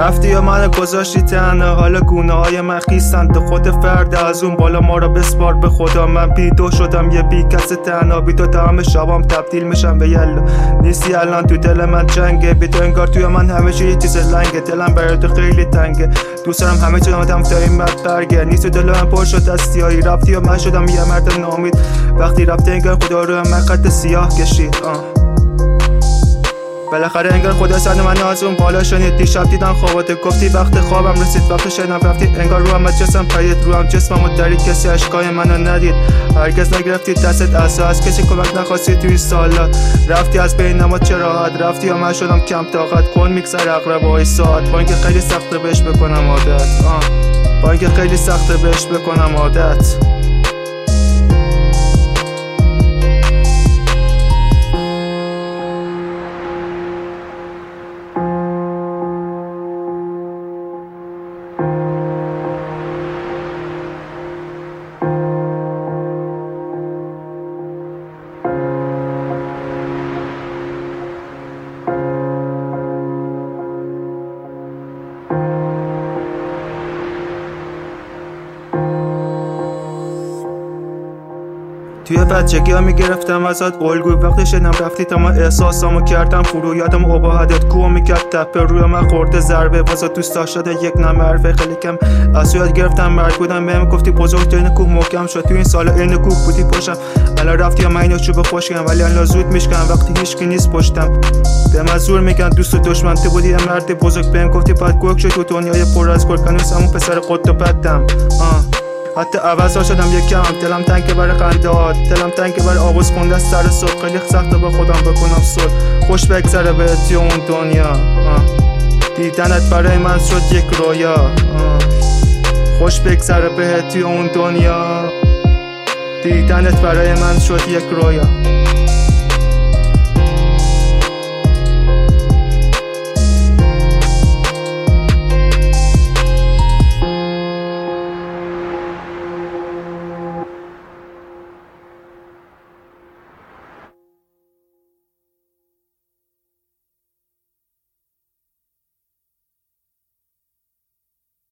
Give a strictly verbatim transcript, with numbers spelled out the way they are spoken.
رفتی یا من گذاشتی تنها، حالا گونه های من خیسند خود فرد از اون بالا، ما را بسپار به خدا. من بیدو شدم یه بی کس تنها، بی تو تمام شبام تبدیل میشم به یلا. نیستی الان تو دل من جنگه، بی تو انگار توی من همه چی یه چیز لنگه. دلم برای تو خیلی تنگه، دوست دارم همه چی آدم تا این مرد برگه. نیست تو دل من پر شد از سیاهی، رفتی یا من شدم یه مرد ناامید. وقتی رفتی انگار خدا رو من خط سیاه کشید. آه بالاخره انگار خدا سر من از اون بالا شنید. دیشب دیدم خوابات گفتی وقت خوابم رسید، وقت شنم رفتی انگار روام از جسم پرید. روام جسممو درید، کسی اشکای منو ندید. هرگز نگرفتی دستت عصا، از کسی کمک نخواستی توی سالات. رفتی از بین ما چه راحت، رفتی یا من شدم کم طاقت. کن میگذره اقربای ساعت، با اینکه خیلی سخته بهش بکنم عادت. آه با اینکه خیلی سخته بهش بکنم عادت. توی بچگی ها میگرفتم ازت الگوی، وقتی شدم رفتی تا من احساسامو کردم فرو. یادم اباهدت کوه میکرد تپه روی من خورده ضربه، واسه دوست داشته یک نمرفه. خیلی کم از یاد گرفتم مرد بودم، بهم گفتی بزرگ تو این کوه محکم شد. تو این سالا این کوه بودی پشتم، الان رفتی یا من اینو چوب خوشگم، ولی الان زود میشکنم وقتی هیچکی نیست پشتم. به من زور میگن دوست و دشمن، تو بودی یه مرد بزرگ، بهم گفتی بعد گرگ شد تو دنیای پر از گرگ. هنوز همون پسر قد و بدم. آه حتی عوض ها شدم یکم، دلم تنگه برای خندهات، دلم تنگه برای آواز خونده از سر صبح. خیلی سخته با خودم بکنم صلح، خوش بگذره بهت اون دنیا. آه. دیدنت برای من شد یک رویا. آه. خوش بگذره بهت اون دنیا، دیدنت برای من شد یک رویا.